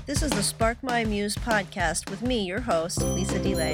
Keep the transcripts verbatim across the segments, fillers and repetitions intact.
This is the Spark My Muse podcast with me, your host, Lisa DeLay.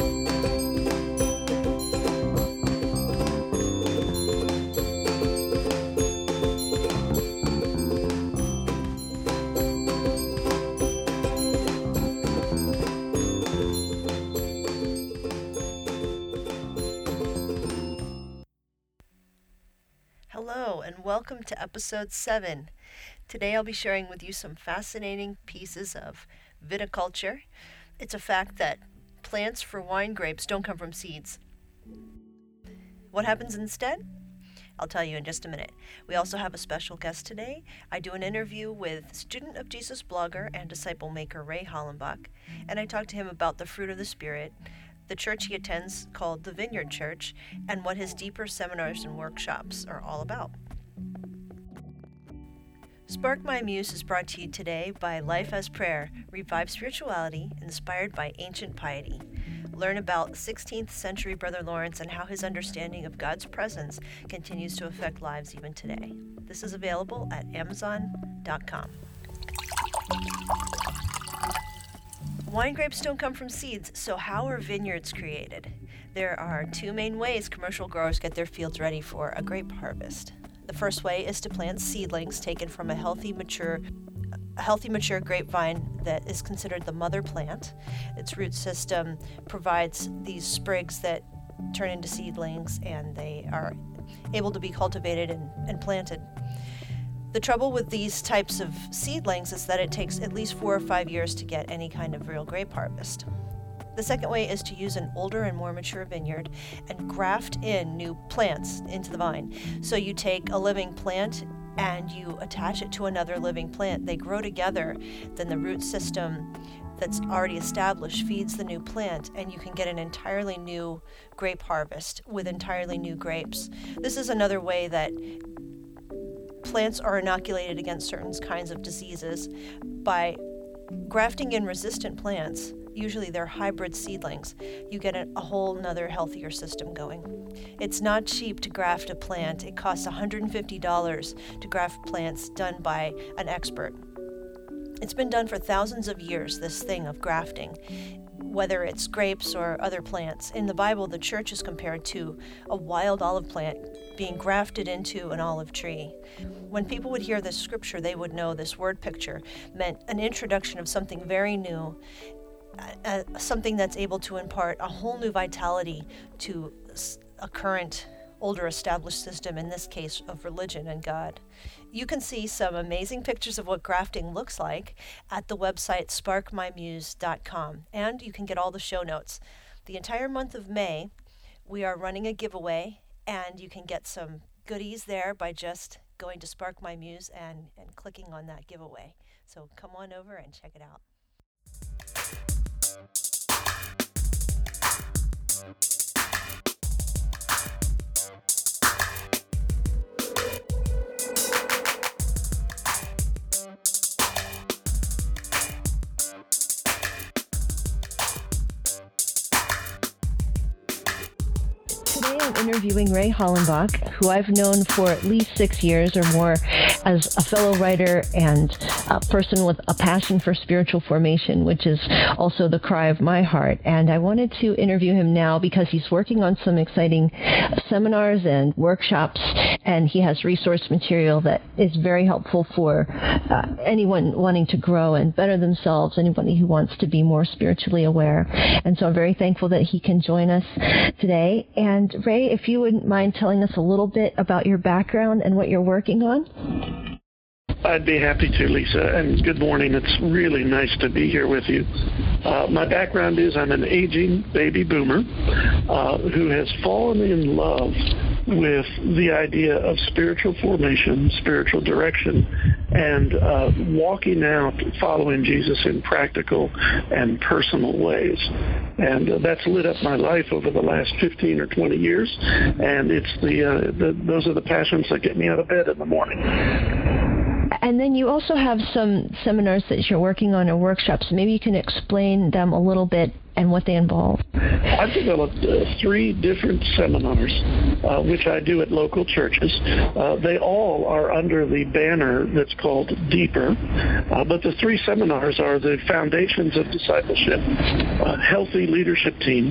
Hello, and welcome to episode seven. Today I'll be sharing with you some fascinating pieces of viticulture. It's a fact that plants for wine grapes don't come from seeds. What happens instead? I'll tell you in just a minute. We also have a special guest today. I do an interview with Student of Jesus blogger and disciple maker Ray Hollenbach, and I talk to him about the fruit of the Spirit, the church he attends called the Vineyard Church, and what his deeper seminars and workshops are all about. Spark My Muse is brought to you today by Life as Prayer, Revive Spirituality, inspired by ancient piety. Learn about sixteenth century Brother Lawrence and how his understanding of God's presence continues to affect lives even today. This is available at amazon dot com. Wine grapes don't come from seeds, so how are vineyards created? There are two main ways commercial growers get their fields ready for a grape harvest. The first way is to plant seedlings taken from a healthy, mature, a healthy, mature grapevine that is considered the mother plant. Its root system provides these sprigs that turn into seedlings, and they are able to be cultivated and, and planted. The trouble with these types of seedlings is that it takes at least four or five years to get any kind of real grape harvest. The second way is to use an older and more mature vineyard and graft in new plants into the vine. So you take a living plant and you attach it to another living plant. They grow together, then the root system that's already established feeds the new plant, and you can get an entirely new grape harvest with entirely new grapes. This is another way that plants are inoculated against certain kinds of diseases by grafting in resistant plants. Usually they're hybrid seedlings. You get a, a whole nother healthier system going. It's not cheap to graft a plant. It costs one hundred fifty dollars to graft plants done by an expert. It's been done for thousands of years, this thing of grafting, whether it's grapes or other plants. In the Bible, the church is compared to a wild olive plant being grafted into an olive tree. When people would hear this scripture, they would know this word picture meant an introduction of something very new, Uh, something that's able to impart a whole new vitality to a current, older established system, in this case of religion and God. You can see some amazing pictures of what grafting looks like at the website spark my muse dot com, and you can get all the show notes. The entire month of May, we are running a giveaway, and you can get some goodies there by just going to Spark My Muse and, and clicking on that giveaway. So come on over and check it out. Today I'm interviewing Ray Hollenbach, who I've known for at least six years or more as a fellow writer and a person with a passion for spiritual formation, which is also the cry of my heart. And I wanted to interview him now because he's working on some exciting seminars and workshops, and he has resource material that is very helpful for uh, anyone wanting to grow and better themselves, anybody who wants to be more spiritually aware. And so I'm very thankful that he can join us today. And Ray, if you wouldn't mind telling us a little bit about your background and what you're working on. I'd be happy to, Lisa, and good morning. It's really nice to be here with you. Uh, my background is I'm an aging baby boomer uh, who has fallen in love with the idea of spiritual formation, spiritual direction, and uh, walking out following Jesus in practical and personal ways. And uh, that's lit up my life over the last fifteen or twenty years, and it's the, uh, the those are the passions that get me out of bed in the morning. And then you also have some seminars that you're working on or workshops. Maybe you can explain them a little bit and what they involve. I've developed uh, three different seminars, uh, which I do at local churches. Uh, they all are under the banner that's called Deeper, uh, but the three seminars are the Foundations of Discipleship, uh, Healthy Leadership Teams,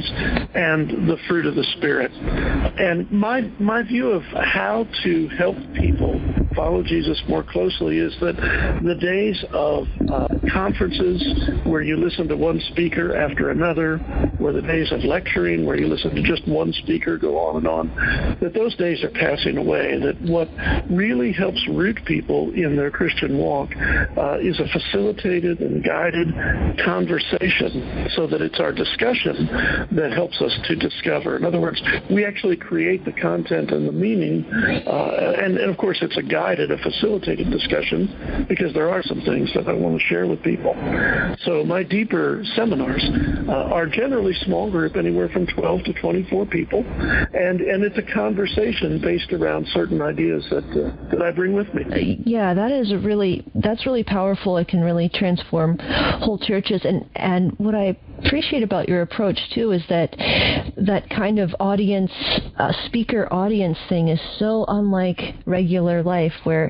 and the Fruit of the Spirit. And my my view of how to help people follow Jesus more closely is that the days of uh, conferences where you listen to one speaker after another, or the days of lecturing where you listen to just one speaker go on and on, that those days are passing away, that what really helps root people in their Christian walk uh, is a facilitated and guided conversation, so that it's our discussion that helps us to discover. In other words, we actually create the content and the meaning, uh, and, and of course it's a guided, a facilitated discussion, because there are some things that I want to share with people. So my Deeper seminars uh, are generally small group, anywhere from twelve to twenty-four people, and, and it's a conversation based around certain ideas that uh, that I bring with me. Yeah, that is a really that's really powerful. It can really transform whole churches, and and what I appreciate about your approach too is that that kind of audience, uh, speaker audience thing is so unlike regular life, where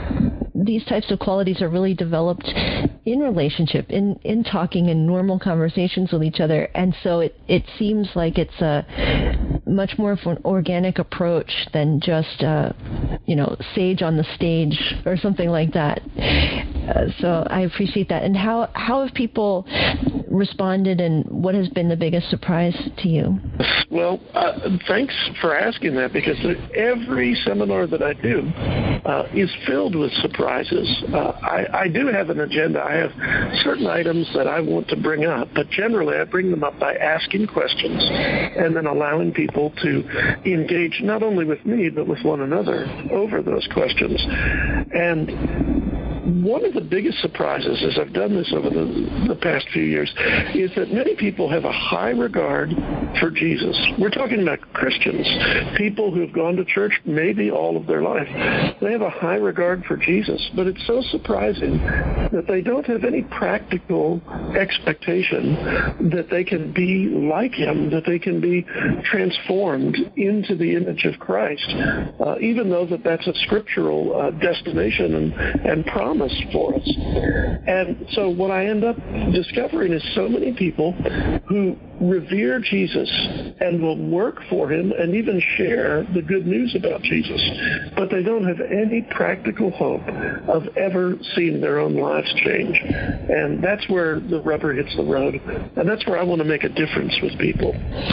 these types of qualities are really developed in relationship, in, in talking in normal conversations with each other. And so it, it seems like it's a much more of an organic approach than just, uh, you know, sage on the stage or something like that. Uh, so I appreciate that. And how, how have people responded, and what has been the biggest surprise to you? Well, uh, thanks for asking that, because every seminar that I do uh, is filled with surprises. Uh, I, I do have an agenda. I have certain items that I want to bring up, but generally I bring them up by asking questions and then allowing people to engage not only with me but with one another over those questions. And one of the biggest surprises, as I've done this over the, the past few years, is that many people have a high regard for Jesus. We're talking about Christians, people who've gone to church maybe all of their life. They have a high regard for Jesus, but it's so surprising that they don't have any practical expectation that they can be like him, that they can be transformed into the image of Christ, uh, even though that that's a scriptural uh, destination and, and promise for us. And so what I end up discovering is so many people who revere Jesus and will work for him and even share the good news about Jesus, but they don't have any practical hope of ever seeing their own lives change. And that's where the rubber hits the road, and that's where I want to make a difference with people.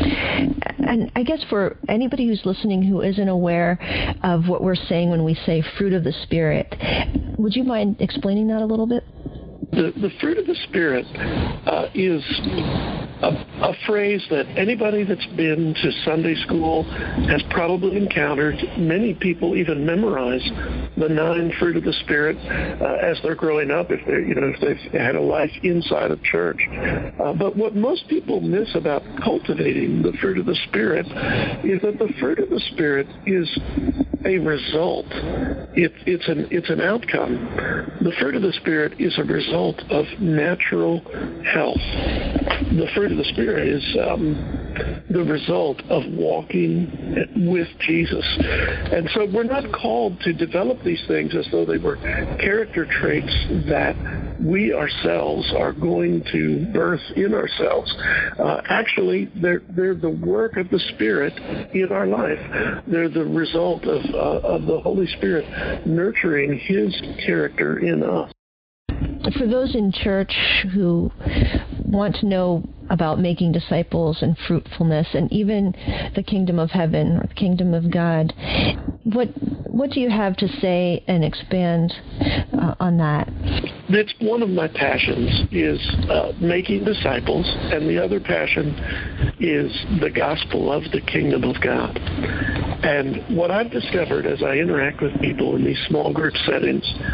And I guess for anybody who's listening who isn't aware of what we're saying when we say fruit of the Spirit, would you mind explaining that a little bit? The, the fruit of the Spirit uh, is a, a phrase that anybody that's been to Sunday school has probably encountered. Many people even memorize the nine fruit of the Spirit uh, as they're growing up, if they, you know, if they've had a life inside of church. Uh, but what most people miss about cultivating the fruit of the Spirit is that the fruit of the Spirit is a result. It, it's an it's an outcome. The fruit of the Spirit is a result of natural health. The fruit of the Spirit is um, the result of walking with Jesus. And so we're not called to develop these things as though they were character traits that we ourselves are going to birth in ourselves. Uh, actually, they're, they're the work of the Spirit in our life. They're the result of, uh, of the Holy Spirit nurturing his character in us. For those in church who want to know about making disciples and fruitfulness and even the kingdom of heaven or the kingdom of God, what what do you have to say and expand uh, on that? It's one of my passions is uh, making disciples, and the other passion is the gospel of the kingdom of God. And what I've discovered as I interact with people in these small group settings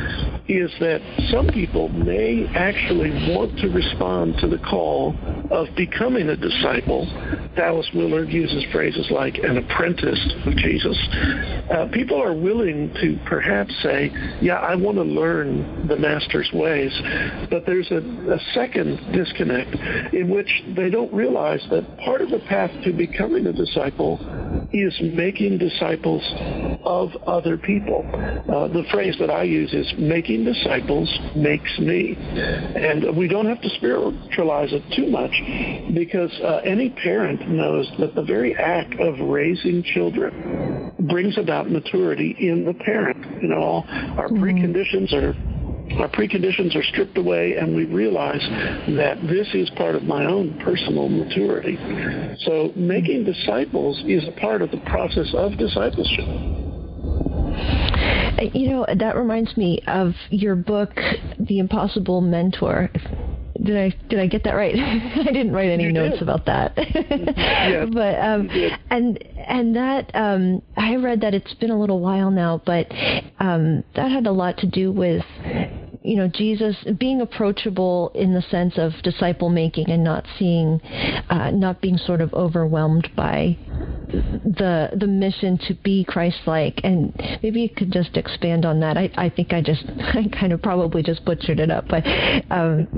is that some people may actually want to respond to the call of becoming a disciple. Dallas Willard uses phrases like an apprentice of Jesus. Uh, people are willing to perhaps say, yeah, I want to learn the Master's ways, but there's a, a second disconnect in which they don't realize that part of the path to becoming a disciple is making disciples of other people. Uh, the phrase that I use is making disciples makes me. And we don't have to spiritualize it too much, because uh, any parent knows that the very act of raising children brings about maturity in the parent. You know, all our mm-hmm. preconditions are Our preconditions are stripped away, and we realize that this is part of my own personal maturity. So making disciples is a part of the process of discipleship. You know, that reminds me of your book, The Impossible Mentor. Did I did I get that right? I didn't write any you notes did. about that. Yeah, but um, and and that um, I read that it's been a little while now, but um, that had a lot to do with, you know, Jesus being approachable in the sense of disciple making and not seeing, uh, not being sort of overwhelmed by the the mission to be Christ-like. And maybe you could just expand on that. I, I think I just I kind of probably just butchered it up, but. Um,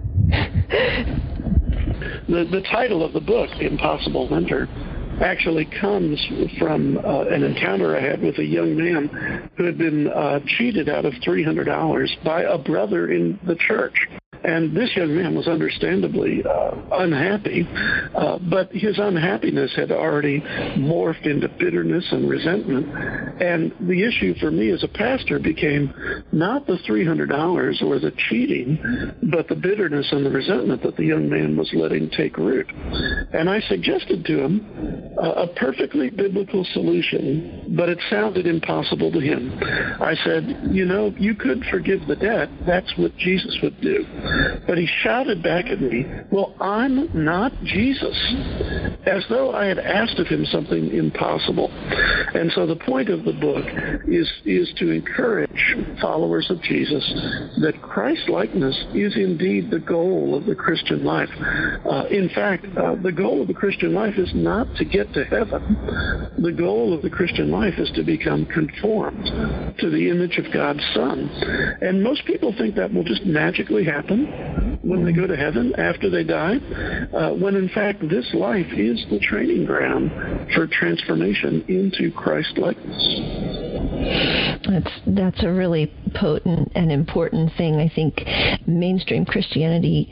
the the title of the book, The Impossible Mentor, actually comes from uh, an encounter I had with a young man who had been uh, cheated out of three hundred dollars by a brother in the church. And this young man was understandably uh, unhappy, uh, but his unhappiness had already morphed into bitterness and resentment. And the issue for me as a pastor became not the three hundred dollars or the cheating, but the bitterness and the resentment that the young man was letting take root. And I suggested to him uh, a perfectly biblical solution, but it sounded impossible to him. I said, you know, you could forgive the debt. That's what Jesus would do. But he shouted back at me, well, I'm not Jesus, as though I had asked of him something impossible. And so the point of the book is, is to encourage followers of Jesus that Christ-likeness is indeed the goal of the Christian life. Uh, in fact, uh, the goal of the Christian life is not to get to heaven. The goal of the Christian life is to become conformed to the image of God's Son. And most people think that will just magically happen when they go to heaven after they die, uh, when in fact this life is the training ground for transformation into Christ-likeness. That's that's a really potent and important thing. I think mainstream Christianity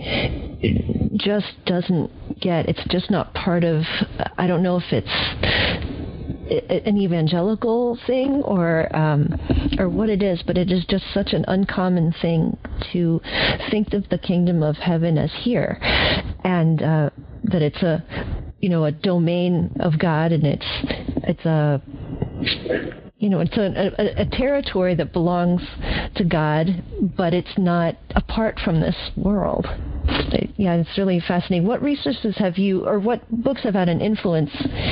just doesn't get. It's just not part of. I don't know if it's an evangelical thing or um, or what it is, but it is just such an uncommon thing to think of the kingdom of heaven as here, and uh, that it's a you know a domain of God, and it's it's a you know it's a, a, a territory that belongs to God, but it's not apart from this world. Yeah, it's really fascinating. What resources have you, or what books have had an influence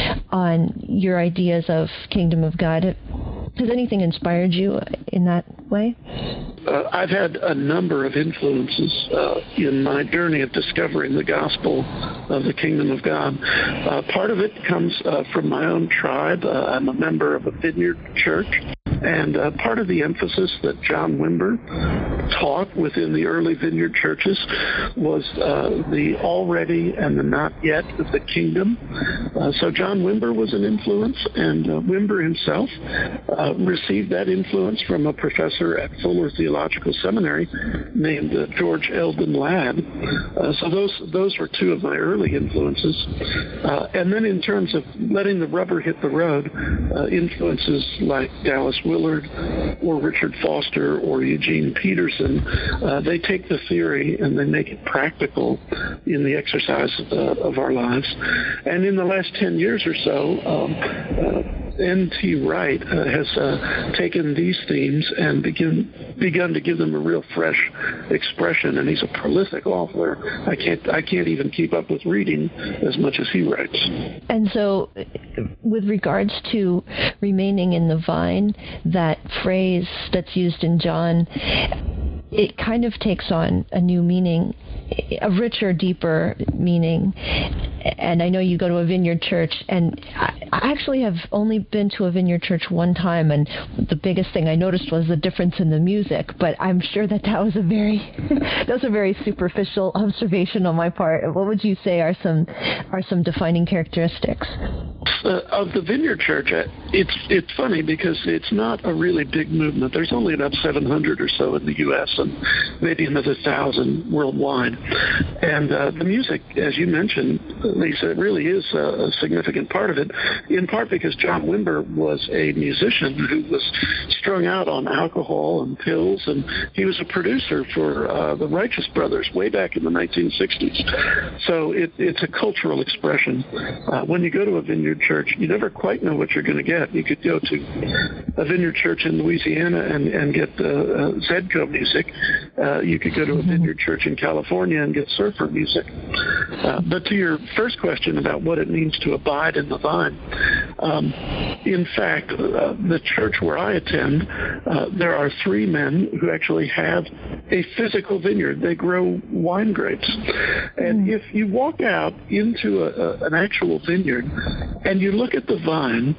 on your ideas of Kingdom of God? Has anything inspired you in that way? Uh, I've had a number of influences uh, in my journey of discovering the gospel of the Kingdom of God. Uh, part of it comes uh, from my own tribe. Uh, I'm a member of a Vineyard church. And uh, part of the emphasis that John Wimber taught within the early Vineyard churches was uh, the already and the not yet of the kingdom. Uh, so John Wimber was an influence, and uh, Wimber himself uh, received that influence from a professor at Fuller Theological Seminary named uh, George Eldon Ladd. Uh, so those those were two of my early influences. Uh, and then in terms of letting the rubber hit the road, uh, influences like Dallas Willard or Richard Foster or Eugene Peterson, uh, they take the theory and they make it practical in the exercise uh, of our lives. And in the last ten years or so, um, uh, N T Wright uh, has uh, taken these themes and begin, begun to give them a real fresh expression, and he's a prolific author. I can't I can't even keep up with reading as much as he writes. And so, with regards to remaining in the vine, that phrase that's used in John, it kind of takes on a new meaning, a richer, deeper meaning. And I know you go to a Vineyard Church, and I actually have only been to a Vineyard Church one time, and the biggest thing I noticed was the difference in the music. But I'm sure that that was a very that was a very superficial observation on my part. What would you say are some are some defining characteristics? Uh, of the Vineyard Church, uh, it's it's funny because it's not a really big movement. There's only about seven hundred or so in the U S and maybe another one thousand worldwide. And uh, the music, as you mentioned, Lisa, it really is a, a significant part of it, in part because John Wimber was a musician who was strung out on alcohol and pills, and he was a producer for uh, the Righteous Brothers way back in the nineteen sixties. So it, it's a cultural expression. Uh, when you go to a Vineyard Church, you never quite know what you're going to get. You could go to a Vineyard Church in Louisiana and, and get uh, uh, Zedco music. Uh, you could go to a Vineyard Church in California and get surfer music. Uh, but to your first question about what it means to abide in the vine, um, in fact, uh, the church where I attend, uh, there are three men who actually have a physical vineyard. They grow wine grapes. And if you walk out into a, a, an actual vineyard and you look at the vine,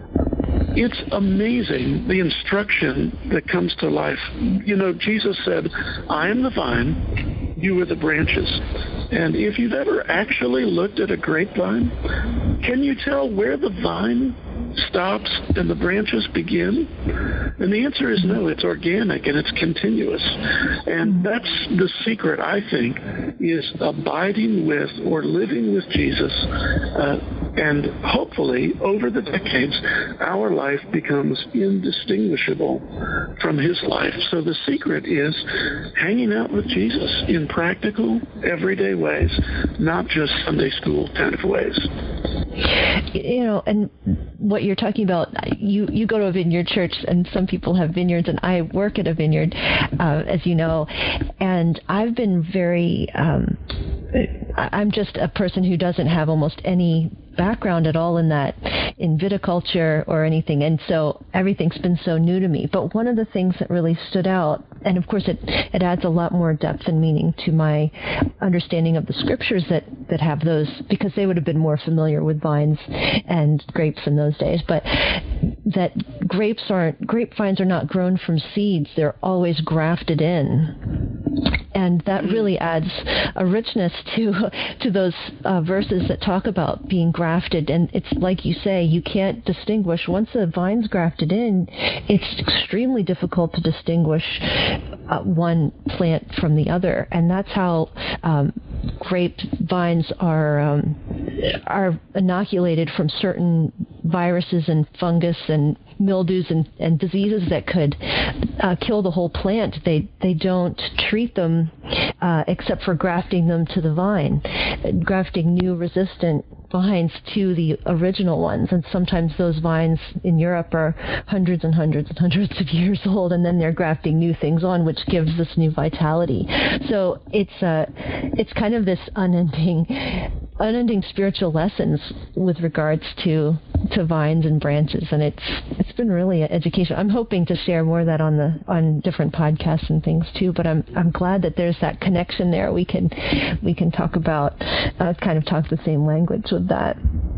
it's amazing the instruction that comes to life. You know, Jesus said, I am the vine, you are the branches. And if you've ever actually looked at a grapevine, can you tell where the vine stops and the branches begin? And the answer is no. It's organic and it's continuous. And that's the secret, I think, is abiding with or living with Jesus. Uh, and hopefully, over the decades, our life becomes indistinguishable from his life. So the secret is hanging out with Jesus in practical, everyday ways, not just Sunday school kind of ways. You know, and what you're talking about, you, you go to a Vineyard Church, and some people have vineyards, and I work at a vineyard, uh, as you know, and I've been very, um, I'm just a person who doesn't have almost any background at all in that, in viticulture or anything, and so everything's been so new to me. But one of the things that really stood out, and of course it, it adds a lot more depth and meaning to my understanding of the scriptures that, that have those, because they would have been more familiar with vines and grapes in those days, but that grapes aren't, grapevines are not grown from seeds, they're always grafted in. And that really adds a richness to to those uh, verses that talk about being grafted. And it's like you say, you can't distinguish. Once a vine's grafted in, it's extremely difficult to distinguish uh, one plant from the other. And that's how um, grapevines are um, are inoculated from certain viruses and fungus and mildews and, and diseases that could uh, kill the whole plant. They they don't treat them uh, except for grafting them to the vine, grafting new resistant vines to the original ones. And sometimes those vines in Europe are hundreds and hundreds and hundreds of years old, and then they're grafting new things on, which gives this new vitality. So it's uh, it's kind of this unending unending spiritual lessons with regards to to vines and branches, and it's it's been really educational. I'm hoping to share more of that on the on different podcasts and things too. But I'm I'm glad that there's that connection there. We can we can talk about uh, kind of talk the same language with that.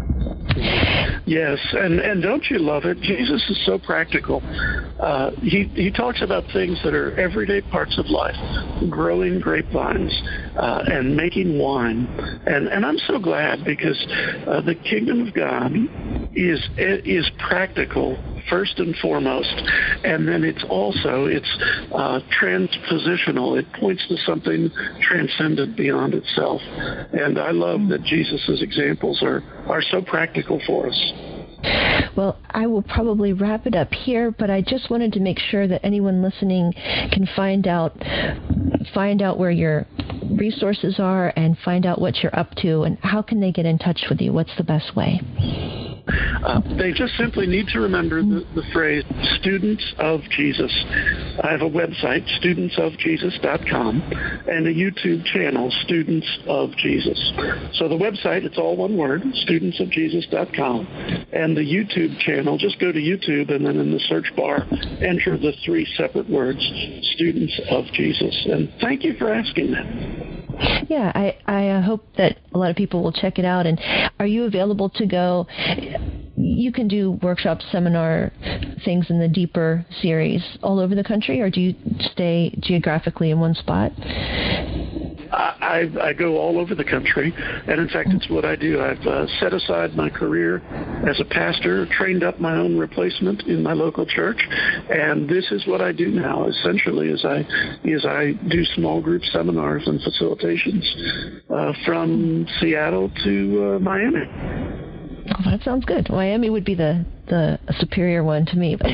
Yes, and, and don't you love it? Jesus is so practical. Uh, he, he talks about things that are everyday parts of life, growing grapevines uh, and making wine. And, and I'm so glad because uh, the kingdom of God is is practical first and foremost, and then it's also it's uh, transpositional. It points to something transcendent beyond itself. And I love that Jesus' examples are, are so practical for us. Well, I will probably wrap it up here, but I just wanted to make sure that anyone listening can find out find out where your resources are and find out what you're up to, and how can they get in touch with you? What's the best way? Uh, they just simply need to remember the, the phrase Students of Jesus. I have a website, students of jesus dot com, and a YouTube channel, Students of Jesus. So the website, it's all one word, students of jesus dot com, and the YouTube channel, just go to YouTube and then in the search bar, enter the three separate words, Students of Jesus. And thank you for asking that. Yeah, I, I hope that a lot of people will check it out. And are you available to go? You can do workshop, seminar things in the Deeper series all over the country, or do you stay geographically in one spot? I, I go all over the country, and in fact, it's what I do. I've uh, set aside my career as a pastor, trained up my own replacement in my local church, and this is what I do now. Essentially, is I is I do small group seminars and facilitations uh, from Seattle to uh, Miami. Oh, that sounds good. Miami would be the, the superior one to me. But,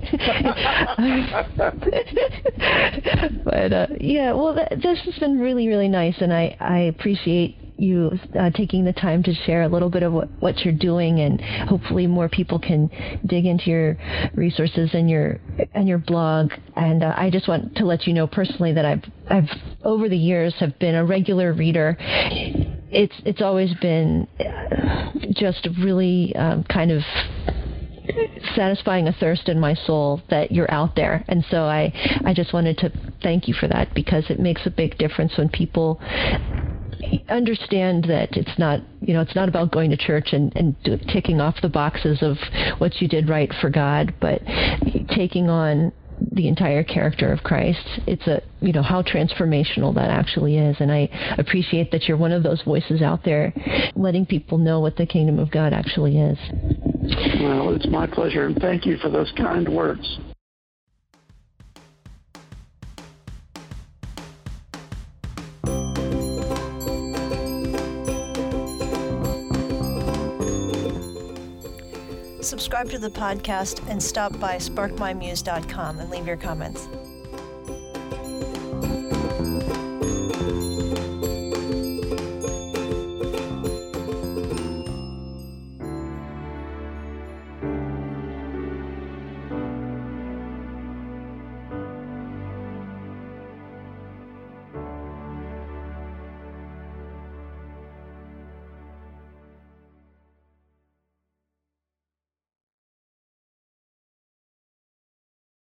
but uh, yeah, well, that, this has been really, really nice, and I, I appreciate you uh, taking the time to share a little bit of what, what you're doing, and hopefully more people can dig into your resources and your and your blog. And uh, I just want to let you know personally that I've I've over the years have been a regular reader. It's it's always been just really um, kind of satisfying a thirst in my soul that you're out there. And so I, I just wanted to thank you for that, because it makes a big difference when people understand that it's not, you know, it's not about going to church and, and do, ticking off the boxes of what you did right for God, but taking on the entire character of Christ. It's a, you know, how transformational that actually is. And I appreciate that you're one of those voices out there letting people know what the kingdom of God actually is. Well, it's my pleasure, and thank you for those kind words. Subscribe to the podcast and stop by spark my muse dot com and leave your comments.